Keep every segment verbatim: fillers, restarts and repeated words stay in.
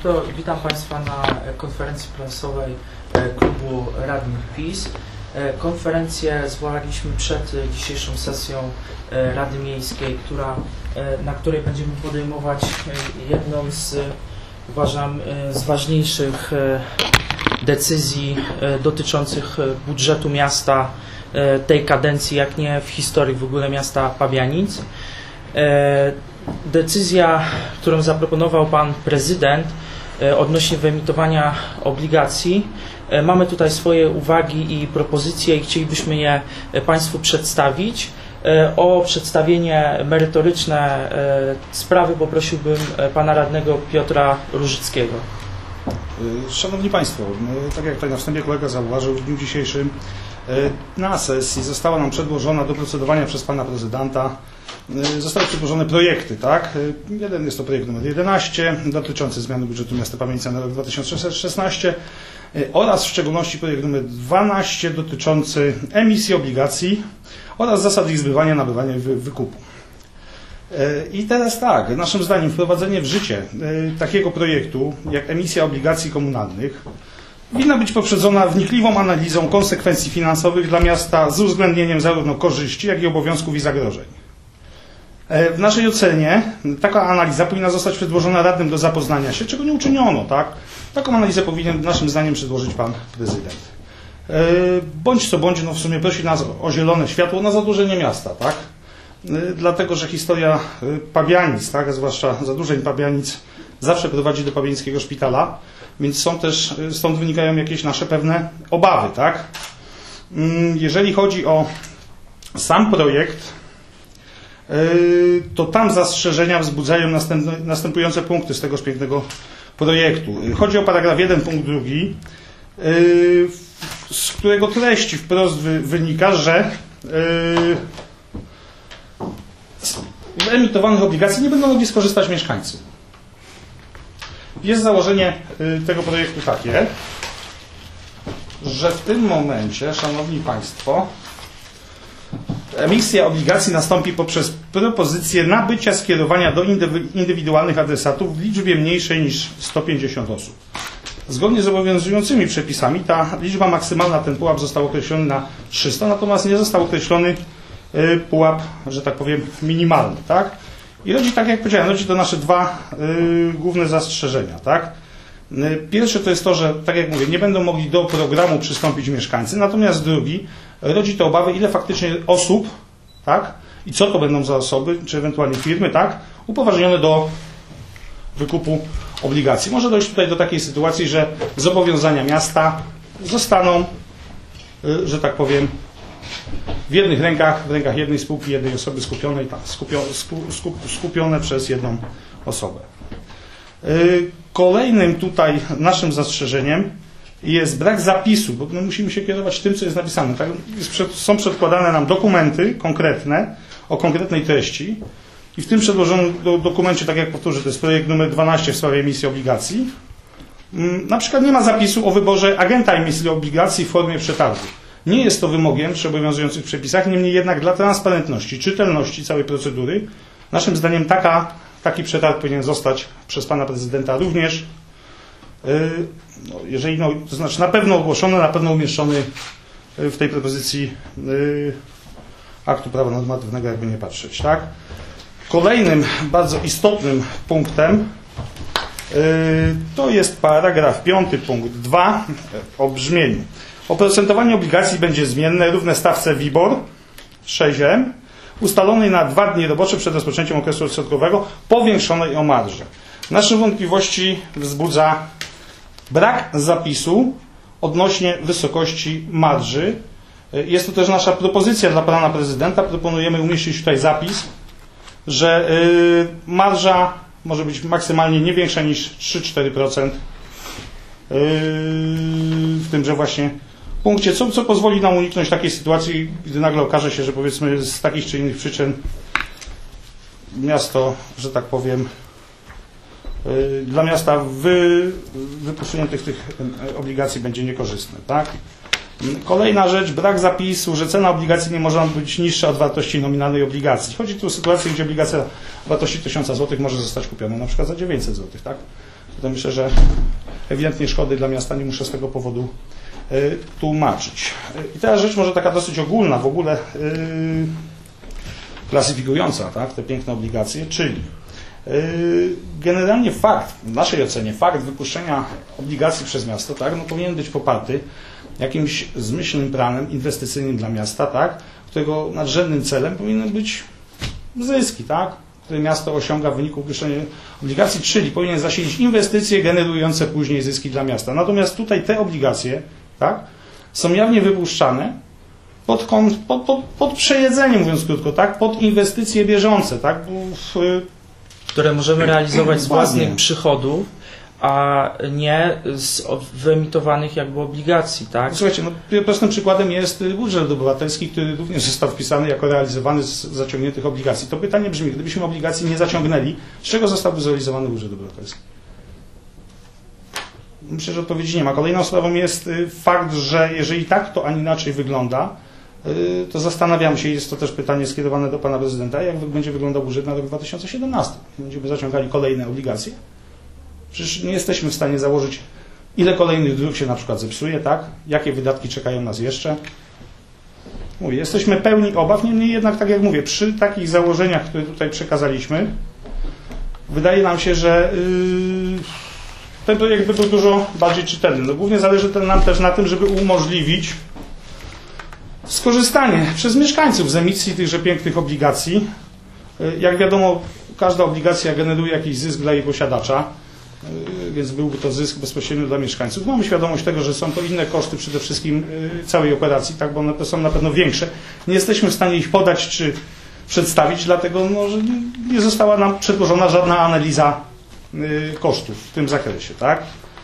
To witam Państwa na konferencji prasowej Klubu Radnych PiS. Konferencję zwołaliśmy przed dzisiejszą sesją Rady Miejskiej, która, na której będziemy podejmować jedną z, uważam, z ważniejszych decyzji dotyczących budżetu miasta tej kadencji, jak nie w historii w ogóle miasta Pabianic. Decyzja, którą zaproponował Pan Prezydent odnośnie wyemitowania obligacji. Mamy tutaj swoje uwagi i propozycje i chcielibyśmy je Państwu przedstawić. O przedstawienie merytoryczne sprawy poprosiłbym Pana Radnego Piotra Różyckiego. Szanowni Państwo, tak jak tutaj na wstępie kolega zauważył, w dniu dzisiejszym na sesji została nam przedłożona do procedowania przez Pana Prezydenta Zostały przedłożone projekty, tak? Jeden jest to projekt numer jedenaście dotyczący zmiany budżetu miasta Pabianice na rok dwa tysiące szesnasty oraz w szczególności projekt numer dwanaście dotyczący emisji obligacji oraz zasad ich zbywania, nabywania i wykupu. I teraz tak, naszym zdaniem wprowadzenie w życie takiego projektu jak emisja obligacji komunalnych winna być poprzedzona wnikliwą analizą konsekwencji finansowych dla miasta z uwzględnieniem zarówno korzyści, jak i obowiązków i zagrożeń. W naszej ocenie taka analiza powinna zostać przedłożona radnym do zapoznania się, czego nie uczyniono, tak? Taką analizę powinien naszym zdaniem przedłożyć Pan Prezydent. Bądź co bądź, no w sumie prosi nas o zielone światło na zadłużenie miasta, tak? Dlatego, że historia Pabianic, tak? Zwłaszcza zadłużeń Pabianic zawsze prowadzi do pabiańskiego szpitala, więc są też, stąd wynikają jakieś nasze pewne obawy, tak? Jeżeli chodzi o sam projekt, to tam zastrzeżenia wzbudzają następujące punkty z tegoż pięknego projektu. Chodzi o paragraf jeden punkt drugi, z którego treści wprost wynika, że z emitowanych obligacji nie będą mogli skorzystać mieszkańcy. Jest założenie tego projektu takie, że w tym momencie, Szanowni Państwo, emisja obligacji nastąpi poprzez propozycję nabycia skierowania do indywidualnych adresatów w liczbie mniejszej niż sto pięćdziesiąt osób. Zgodnie z obowiązującymi przepisami ta liczba maksymalna, ten pułap został określony na trzysta, natomiast nie został określony pułap, że tak powiem, minimalny, tak? I rodzi, tak jak powiedziałem, rodzi to nasze dwa y, główne zastrzeżenia, tak? Pierwsze to jest to, że, tak jak mówię, nie będą mogli do programu przystąpić mieszkańcy, natomiast drugi, rodzi to obawy, ile faktycznie osób, tak, i co to będą za osoby, czy ewentualnie firmy, tak, upoważnione do wykupu obligacji. Może dojść tutaj do takiej sytuacji, że zobowiązania miasta zostaną, że tak powiem, w jednych rękach, w rękach jednej spółki, jednej osoby skupionej, tak, skupione, skupione przez jedną osobę. Kolejnym tutaj naszym zastrzeżeniem jest brak zapisu, bo my musimy się kierować tym, co jest napisane. Tak? Są przedkładane nam dokumenty konkretne, o konkretnej treści i w tym przedłożonym dokumencie, tak jak powtórzę, to jest projekt numer dwanaście w sprawie emisji obligacji, na przykład nie ma zapisu o wyborze agenta emisji obligacji w formie przetargu. Nie jest to wymogiem przy obowiązujących przepisach, niemniej jednak dla transparentności, czytelności całej procedury, naszym zdaniem taka, taki przetarg powinien zostać przez Pana Prezydenta również, no, jeżeli, no, to znaczy na pewno ogłoszony, na pewno umieszczony w tej propozycji aktu prawa normatywnego, jakby nie patrzeć, tak? Kolejnym bardzo istotnym punktem to jest paragraf piąty punkt dwa o brzmieniu. Oprocentowanie obligacji będzie zmienne, równe stawce WIBOR sześć M, ustalonej na dwa dni robocze przed rozpoczęciem okresu odsetkowego, powiększonej o marżę. Nasze wątpliwości wzbudza brak zapisu odnośnie wysokości marży. Jest to też nasza propozycja dla Pana Prezydenta. Proponujemy umieścić tutaj zapis, że marża może być maksymalnie nie większa niż trzy do czterech procent w tymże właśnie punkcie, co, co pozwoli nam uniknąć takiej sytuacji, gdy nagle okaże się, że powiedzmy z takich czy innych przyczyn miasto, że tak powiem, yy, dla miasta wy, wypuszczenie tych, tych obligacji będzie niekorzystne, tak? Kolejna rzecz, brak zapisu, że cena obligacji nie może być niższa od wartości nominalnej obligacji. Chodzi tu o sytuację, gdzie obligacja o wartości tysiąc złotych może zostać kupiona na przykład za dziewięćset złotych, tak? To myślę, że ewidentnie szkody dla miasta nie muszę z tego powodu y, tłumaczyć. I teraz rzecz może taka dosyć ogólna, w ogóle y, klasyfikująca, tak, te piękne obligacje, czyli y, generalnie fakt, w naszej ocenie, fakt wypuszczenia obligacji przez miasto, tak, no, powinien być poparty jakimś zmyślnym planem inwestycyjnym dla miasta, tak, którego nadrzędnym celem powinny być zyski, tak, które miasto osiąga w wyniku wypuszczenia obligacji, czyli powinien zasilić inwestycje generujące później zyski dla miasta. Natomiast tutaj te obligacje, tak, są jawnie wypuszczane pod, pod, pod, pod przejedzenie, mówiąc krótko, tak, pod inwestycje bieżące, tak, w, które możemy realizować z własnych przychodów, a nie z wyemitowanych jakby obligacji, tak? Słuchajcie, no, prostym przykładem jest budżet obywatelski, który również został wpisany jako realizowany z zaciągniętych obligacji. To pytanie brzmi, gdybyśmy obligacji nie zaciągnęli, z czego zostałby zrealizowany budżet obywatelski? Myślę, że odpowiedzi nie ma. Kolejną sprawą jest fakt, że jeżeli tak to, a nie inaczej wygląda, to zastanawiam się, jest to też pytanie skierowane do pana prezydenta, jak będzie wyglądał budżet na rok dwa tysiące siedemnasty. Będziemy zaciągali kolejne obligacje. Przecież nie jesteśmy w stanie założyć, ile kolejnych dróg się na przykład zepsuje, tak? Jakie wydatki czekają nas jeszcze. Mówię, jesteśmy pełni obaw, niemniej jednak, tak jak mówię, przy takich założeniach, które tutaj przekazaliśmy, wydaje nam się, że yy, ten projekt by był dużo bardziej czytelny. No, głównie zależy nam też na tym, żeby umożliwić skorzystanie przez mieszkańców z emisji tychże pięknych obligacji. Jak wiadomo, każda obligacja generuje jakiś zysk dla jej posiadacza, więc byłby to zysk bezpośrednio dla mieszkańców. Mamy świadomość tego, że są to inne koszty przede wszystkim całej operacji, tak, bo one są na pewno większe. Nie jesteśmy w stanie ich podać czy przedstawić, dlatego no, że nie została nam przedłożona żadna analiza kosztów w tym zakresie. Tak?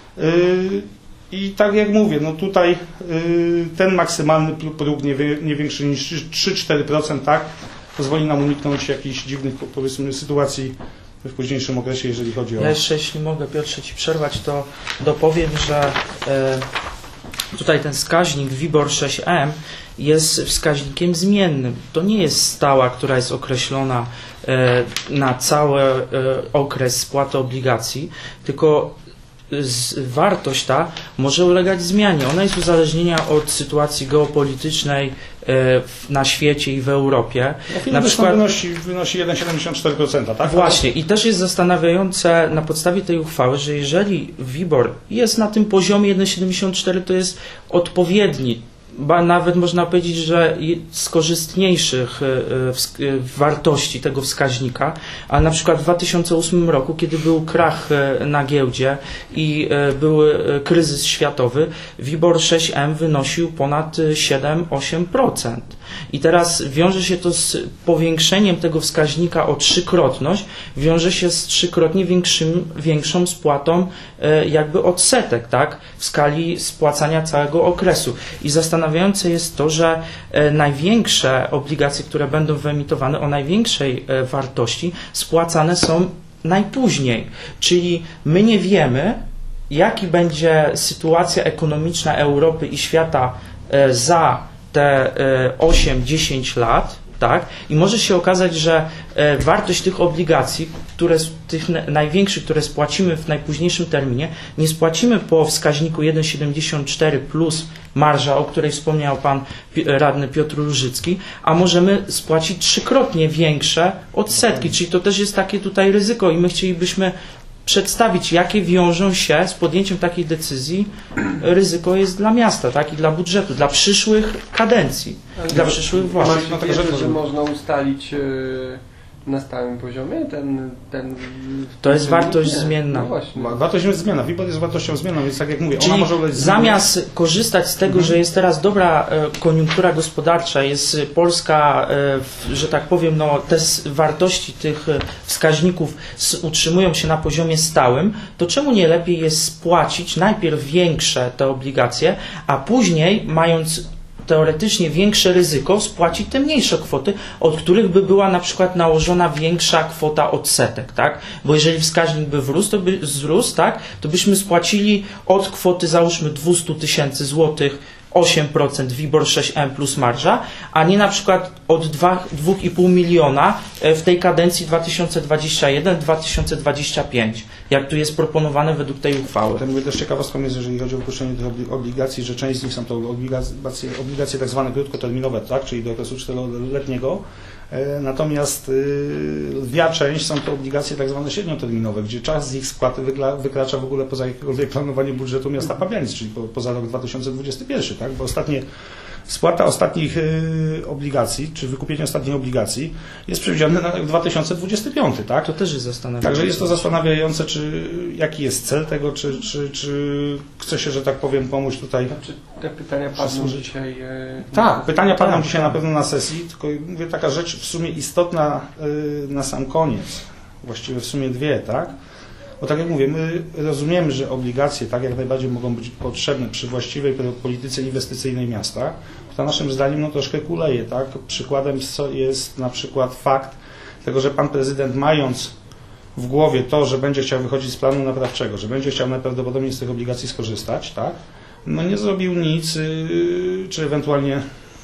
I tak jak mówię, no tutaj ten maksymalny próg nie większy niż trzy do czterech procent, tak, pozwoli nam uniknąć jakichś dziwnych, powiedzmy, sytuacji w późniejszym okresie, jeżeli chodzi o... Ja jeszcze, jeśli mogę, Piotrze, Ci przerwać, to dopowiem, że e, tutaj ten wskaźnik WIBOR sześć M jest wskaźnikiem zmiennym. To nie jest stała, która jest określona e, na cały e, okres spłaty obligacji, tylko z, wartość ta może ulegać zmianie. Ona jest uzależniona od sytuacji geopolitycznej e, na świecie i w Europie. Na przykład wynosi, wynosi jeden przecinek siedemdziesiąt cztery procent, tak? Właśnie. I też jest zastanawiające na podstawie tej uchwały, że jeżeli WIBOR jest na tym poziomie jeden przecinek siedemdziesiąt cztery, to jest odpowiedni, ba nawet można powiedzieć, że z korzystniejszych wartości tego wskaźnika, a na przykład w dwa tysiące ósmym roku, kiedy był krach na giełdzie i był kryzys światowy, WIBOR sześć M wynosił ponad siedem do ośmiu procent. I teraz wiąże się to z powiększeniem tego wskaźnika o trzykrotność, wiąże się z trzykrotnie większym, większą spłatą jakby odsetek, tak, w skali spłacania całego okresu. I zastanawiające jest to, że największe obligacje, które będą wyemitowane o największej wartości, spłacane są najpóźniej. Czyli my nie wiemy, jaki będzie sytuacja ekonomiczna Europy i świata za te osiem do dziesięciu lat, tak? I może się okazać, że wartość tych obligacji, które, tych największych, które spłacimy w najpóźniejszym terminie, nie spłacimy po wskaźniku jeden przecinek siedemdziesiąt cztery plus marża, o której wspomniał pan radny Piotr Różycki, a możemy spłacić trzykrotnie większe odsetki, czyli to też jest takie tutaj ryzyko i my chcielibyśmy przedstawić, jakie wiążą się z podjęciem takiej decyzji ryzyko jest dla miasta, tak, i dla budżetu, dla przyszłych kadencji, dla przyszłych władz. No, to że, że można ustalić yy, na stałym poziomie ten... ten to jest wartość nie. zmienna. No właśnie. Wartość jest zmienna. WIBOR jest wartością zmienną, więc tak jak mówię, czyli ona może ulec zamiast korzystać z tego, mhm. że jest teraz dobra e, koniunktura gospodarcza, jest Polska, e, że tak powiem, no, te wartości tych wskaźników s, utrzymują się na poziomie stałym, to czemu nie lepiej jest spłacić najpierw większe te obligacje, a później, mając teoretycznie większe ryzyko, spłacić te mniejsze kwoty, od których by była na przykład nałożona większa kwota odsetek, tak? Bo jeżeli wskaźnik by wrósł, to by wzrósł, tak? To byśmy spłacili od kwoty, załóżmy, dwieście tysięcy złotych osiem procent, WIBOR sześć M plus marża, a nie na przykład od dwa i pół miliona w tej kadencji dwa tysiące dwudziesty pierwszy do dwa tysiące dwudziestego piątego, jak tu jest proponowane według tej uchwały. To mówię, też ciekawostką jest, jeżeli chodzi o wypuszczenie tych obligacji, że część z nich są to obligacje, obligacje tak zwane krótkoterminowe, tak, czyli do okresu czteroletniego. Natomiast lwia część są to obligacje tak zwane średnioterminowe, gdzie czas z ich spłaty wykracza w ogóle poza jakiekolwiek planowanie budżetu miasta Pabianic, czyli po, poza rok dwa tysiące dwudziesty pierwszy, tak? Bo ostatnie, spłata ostatnich y, obligacji, czy wykupienie ostatnich obligacji jest przewidziane na rok dwa tysiące dwudziesty piąty, tak? To też jest zastanawiające. Także jest to zastanawiające, czy jaki jest cel tego, czy, czy, czy chce się, że tak powiem, pomóc tutaj. Czy te pytania padną dzisiaj? E, tak, pytania padną tak, dzisiaj tak. na pewno na sesji, tylko mówię, taka rzecz w sumie istotna y, na sam koniec, właściwie w sumie dwie, tak? Bo tak jak mówię, my rozumiemy, że obligacje tak jak najbardziej mogą być potrzebne przy właściwej polityce inwestycyjnej miasta, która naszym zdaniem no, troszkę kuleje, tak? Przykładem jest na przykład fakt tego, że pan prezydent, mając w głowie to, że będzie chciał wychodzić z planu naprawczego, że będzie chciał najprawdopodobniej z tych obligacji skorzystać, tak? No nie zrobił nic, yy, czy ewentualnie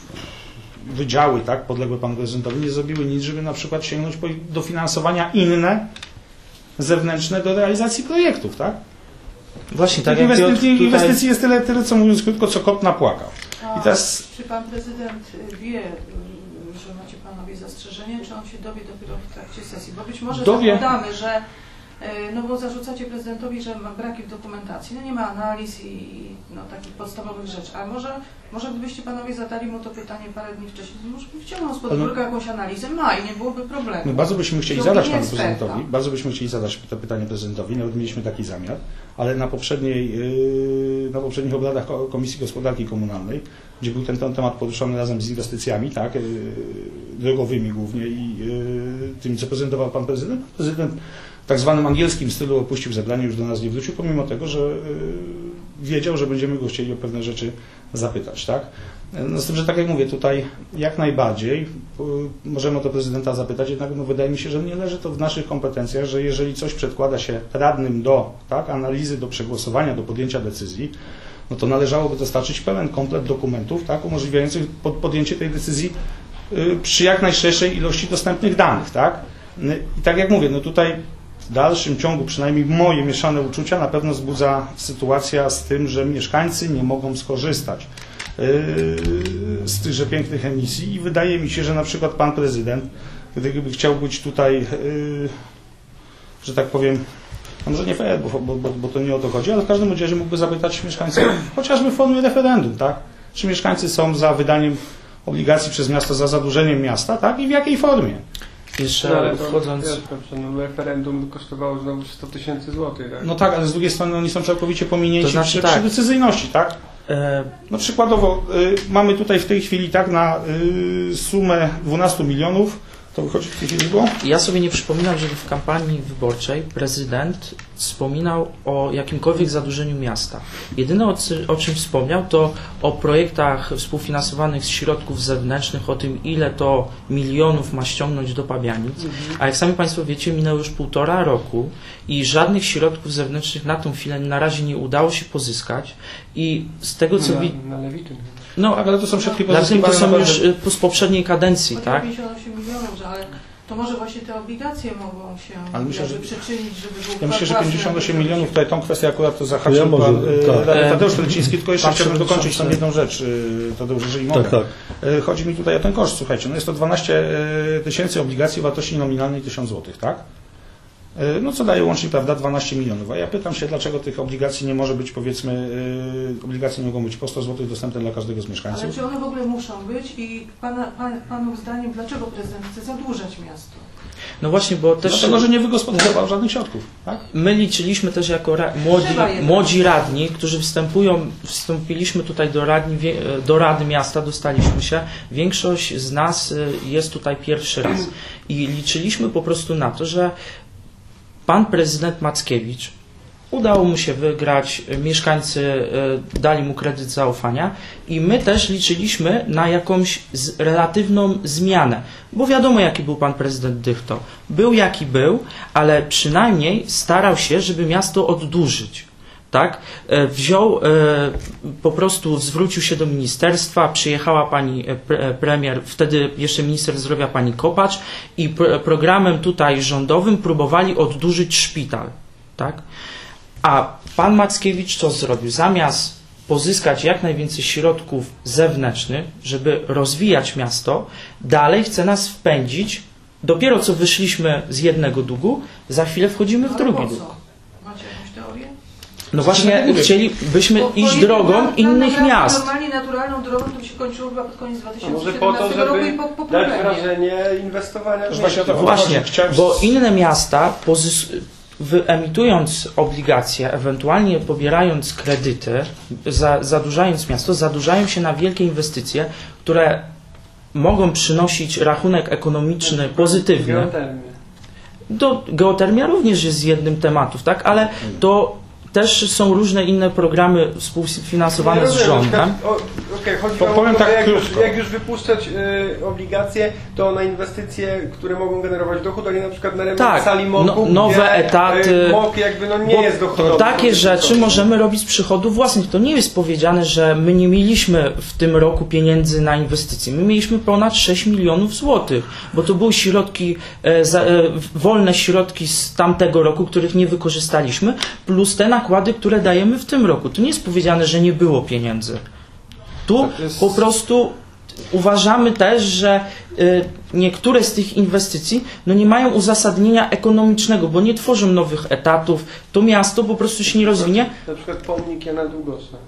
wydziały, tak, podległe panu prezydentowi, nie zrobiły nic, żeby na przykład sięgnąć po dofinansowania inne, zewnętrzne do realizacji projektów, tak? Właśnie, tak jak inwestycji, tutaj... inwestycji tutaj... jest tyle, tyle, co mówiąc krótko, co kot napłakał. A I teraz... czy pan prezydent wie, że macie panowie zastrzeżenie, czy on się dowie dopiero w trakcie sesji? Bo być może Dowie. zakładamy, że no bo zarzucacie prezydentowi, że ma braki w dokumentacji, no nie ma analiz i no, takich podstawowych rzeczy. A może, może gdybyście panowie zadali mu to pytanie parę dni wcześniej, to może by wciągnął z podwórka jakąś analizę, ma i nie byłoby problemu. My bardzo byśmy chcieli To zadać nie panu jest prezydentowi, pewna. bardzo byśmy chcieli zadać to pytanie prezydentowi, nawet mieliśmy taki zamiar, ale na poprzedniej, yy, na poprzednich obradach Komisji Gospodarki Komunalnej, gdzie był ten, ten temat poruszony razem z inwestycjami, tak, yy, drogowymi głównie i yy, tymi, co prezentował pan prezydent, prezydent w tak zwanym angielskim stylu opuścił zebranie, już do nas nie wrócił, pomimo tego, że yy, wiedział, że będziemy go chcieli o pewne rzeczy zapytać, tak? No z tym, że tak jak mówię, tutaj jak najbardziej yy, możemy o to prezydenta zapytać, jednak no, wydaje mi się, że nie leży to w naszych kompetencjach, że jeżeli coś przedkłada się radnym do tak, analizy, do przegłosowania, do podjęcia decyzji, no to należałoby dostarczyć pełen komplet dokumentów, tak, umożliwiających pod, podjęcie tej decyzji yy, przy jak najszerszej ilości dostępnych danych, tak? Yy, I tak jak mówię, no tutaj w dalszym ciągu, przynajmniej moje mieszane uczucia, na pewno wzbudza sytuacja z tym, że mieszkańcy nie mogą skorzystać yy, z tychże pięknych emisji i wydaje mi się, że na przykład pan prezydent, gdyby chciał być tutaj, yy, że tak powiem, no może nie fair, bo, bo, bo, bo to nie o to chodzi, ale w każdym razie mógłby zapytać mieszkańców, chociażby w formie referendum, tak? Czy mieszkańcy są za wydaniem obligacji przez miasto, za zadłużeniem miasta, tak? I w jakiej formie? Jeszcze no, ale wchodząc... To, no, referendum kosztowało znowu sto tysięcy złotych. Tak? No tak, ale z drugiej strony oni są całkowicie pominięci To znaczy przy, tak. przy decyzyjności, tak? E... No przykładowo y, mamy tutaj w tej chwili tak na y, sumę dwunastu milionów, to wychodzi w tej chwili było? Ja sobie nie przypominam, żeby w kampanii wyborczej prezydent wspominał o jakimkolwiek zadłużeniu miasta. Jedyne o, o czym wspomniał, to o projektach współfinansowanych z środków zewnętrznych, o tym, ile to milionów ma ściągnąć do Pabianic. Mhm. A jak sami Państwo wiecie, minęło już półtora roku i żadnych środków zewnętrznych na tą chwilę na razie nie udało się pozyskać. I z tego co widzę... Na, na Lewityn. No, ale to są środki pozyskiwane to są już z poprzedniej kadencji, tak? pięćdziesiąt osiem milionów, że ale to może właśnie te obligacje mogą się ale myślę, że, przyczynić, żeby był ja myślę, że pięćdziesiąt osiem milionów, tutaj tą kwestię akurat to zahaczył ja pan tak. e, Tadeusz Teleciński, tylko jeszcze Pan chciałbym dokończyć przewodniczący. tam jedną rzecz, e, Tadeusz, jeżeli mogę. Tak, tak. E, chodzi mi tutaj o ten koszt, słuchajcie, no jest to dwanaście tysięcy obligacji o wartości nominalnej tysiąc złotych, tak? E, no co daje łącznie, prawda, dwanaście milionów. A ja pytam się, dlaczego tych obligacji nie może być, powiedzmy, e, obligacje nie mogą być po sto złotych dostępne dla każdego z mieszkańców? Ale czy one w ogóle muszą być i pana, pan, Panów zdaniem, dlaczego prezydent chce zadłużać miasto? No właśnie, bo też... Dlatego, że nie wygospodarował żadnych środków, tak? My liczyliśmy też jako ra młodzi, młodzi radni, którzy wstępują, wstąpiliśmy tutaj do, radni, do Rady Miasta, dostaliśmy się. Większość z nas jest tutaj pierwszy raz. I liczyliśmy po prostu na to, że pan prezydent Mackiewicz, udało mu się wygrać, mieszkańcy dali mu kredyt zaufania i my też liczyliśmy na jakąś z, relatywną zmianę, bo wiadomo jaki był pan prezydent Dychto. Był jaki był, ale przynajmniej starał się, żeby miasto oddłużyć. tak, e, wziął, e, po prostu zwrócił się do ministerstwa, przyjechała pani pre, premier, wtedy jeszcze minister zdrowia pani Kopacz i pr, programem tutaj rządowym próbowali oddłużyć szpital, tak, a pan Mackiewicz co zrobił? Zamiast pozyskać jak najwięcej środków zewnętrznych, żeby rozwijać miasto, dalej chce nas wpędzić, dopiero co wyszliśmy z jednego długu, za chwilę wchodzimy w Ale drugi po co? dług. Macie jakąś teorię? No właśnie chcielibyśmy Bo- bo iść nie- drogą plan- innych plan miast. Normalnie naturalną drogą to by się kończyło chyba pod koniec dwa A tysiące może po to, siedemnastego roku i żeby po, po dać problemie. wrażenie inwestowania w Też właśnie mieście. o to Właśnie, Chciałem- bo inne miasta pozys- wyemitując obligacje, ewentualnie pobierając kredyty, za, zadłużając miasto, zadłużają się na wielkie inwestycje, które mogą przynosić rachunek ekonomiczny pozytywny. Geotermię. Do, geotermia również jest jednym tematów, tak? Ale to też są różne inne programy współfinansowane Nie z rozumiem, na rządem. przykład, o, Okej, chodzi To o powiem to, tak że jak, już, krótko. jak już wypuszczać y, obligacje, to na inwestycje, które mogą generować dochód, a nie na przykład na remont Tak, sali moku, no- nowe gdzie, etaty. Y, mok jakby no nie Bo jest dochodowy. takie rzeczy możemy robić z przychodów własnych. To nie jest powiedziane, że my nie mieliśmy w tym roku pieniędzy na inwestycje. My mieliśmy ponad sześć milionów złotych, bo to były środki, e, za, e, wolne środki z tamtego roku, których nie wykorzystaliśmy, plus te nakłady, które dajemy w tym roku. Tu nie jest powiedziane, że nie było pieniędzy. Tu Tak jest. po prostu uważamy też, że y, niektóre z tych inwestycji no nie mają uzasadnienia ekonomicznego, bo nie tworzą nowych etatów. To miasto po prostu się nie rozwinie, Na przykład pomnik Jana Długosza.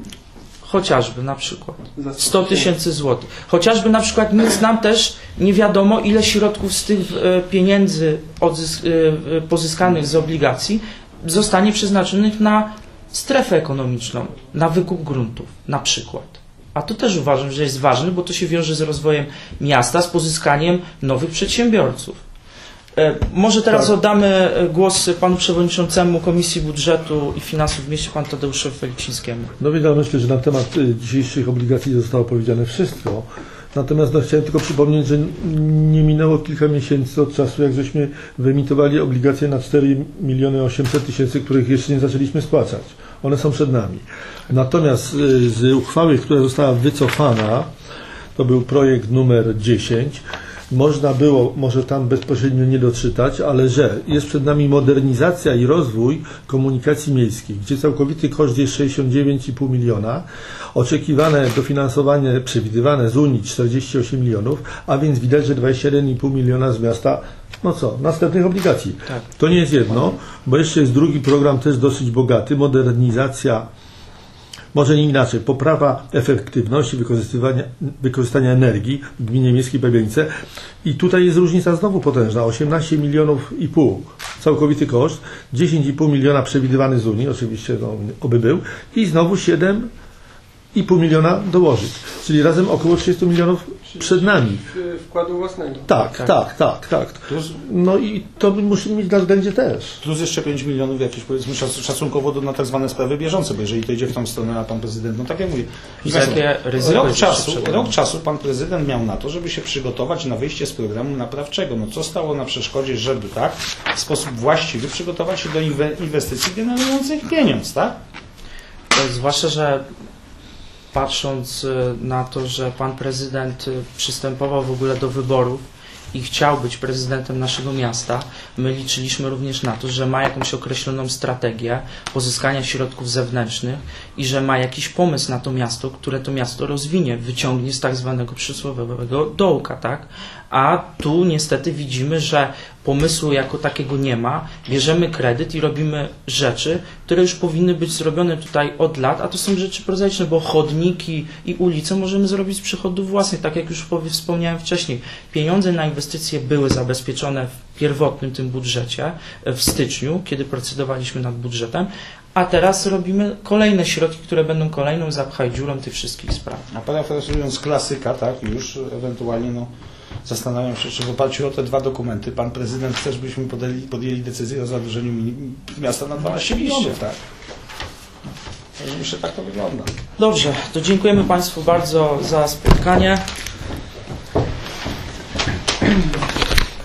chociażby na przykład Za sto tysięcy złotych. Chociażby na przykład nic nam też nie wiadomo, ile środków z tych y, pieniędzy odzys- y, y, pozyskanych z obligacji zostanie przeznaczonych na strefę ekonomiczną, na wykup gruntów na przykład. A to też uważam, że jest ważne, bo to się wiąże z rozwojem miasta, z pozyskaniem nowych przedsiębiorców. E, może teraz Tak. oddamy głos panu przewodniczącemu Komisji Budżetu i Finansów w mieście, panu Tadeuszowi Felicińskiemu. No więc ja myślę, że na temat y, dzisiejszych obligacji zostało powiedziane wszystko. Natomiast no, chciałem tylko przypomnieć, że nie minęło kilka miesięcy od czasu, jak żeśmy wyemitowali obligacje na cztery miliony osiemset tysięcy, których jeszcze nie zaczęliśmy spłacać. One są przed nami. Natomiast y, z uchwały, która została wycofana, to był projekt numer dziesięć, można było, może tam bezpośrednio nie doczytać, ale że jest przed nami modernizacja i rozwój komunikacji miejskiej, gdzie całkowity koszt jest sześćdziesiąt dziewięć i pół miliona, oczekiwane dofinansowanie przewidywane z Unii czterdzieści osiem milionów, a więc widać, że dwadzieścia jeden i pół miliona z miasta, no co, następnych obligacji. Tak. To nie jest jedno, bo jeszcze jest drugi program też dosyć bogaty, modernizacja, może nie inaczej, poprawa efektywności wykorzystywania, wykorzystania energii w gminie miejskiej Pabianice i tutaj jest różnica znowu potężna, osiemnaście milionów i pół całkowity koszt, dziesięć i pół miliona przewidywany z Unii, oczywiście no, oby był i znowu siedem i pół miliona dołożyć, czyli razem około trzydzieści milionów przed nami. Y, Wkładu własnego. Tak, Tak. tak, tak, tak. Plus, No i to musimy mieć na względzie też. plus jeszcze pięć milionów jakieś powiedzmy szac- szacunkowo do, na tak zwane sprawy bieżące, bo jeżeli to idzie w tą stronę, a pan prezydent, no tak jak mówię, I takie ryzyko rok jest czasu, jeszcze przed rok nami. czasu pan prezydent miał na to, żeby się przygotować na wyjście z programu naprawczego. No co stało na przeszkodzie, żeby tak w sposób właściwy przygotować się do inwe- inwestycji generujących pieniądz, tak? E, Zwłaszcza, że patrząc e, na to, że pan prezydent e, przystępował w ogóle do wyborów i chciał być prezydentem naszego miasta, my liczyliśmy również na to, że ma jakąś określoną strategię pozyskania środków zewnętrznych i że ma jakiś pomysł na to miasto, które to miasto rozwinie, wyciągnie z tak zwanego przysłowiowego dołka, tak? A tu niestety widzimy, że pomysłu jako takiego nie ma, bierzemy kredyt i robimy rzeczy, które już powinny być zrobione tutaj od lat, a to są rzeczy prozaiczne, bo chodniki i ulice możemy zrobić z przychodów własnych, tak jak już powie- wspomniałem wcześniej. Pieniądze na inwestycje były zabezpieczone w pierwotnym tym budżecie w styczniu, kiedy procedowaliśmy nad budżetem, a teraz robimy kolejne środki, które będą kolejną zapchaj dziurą tych wszystkich spraw. A parafrazując klasyka, tak, już ewentualnie no, zastanawiam się, czy w oparciu o te dwa dokumenty pan prezydent chce, żebyśmy podjęli, podjęli decyzję o zadłużeniu mi- miasta na dwanaście milionów, tak? Także myślę, tak to wygląda. Dobrze, to dziękujemy Państwu bardzo za spotkanie.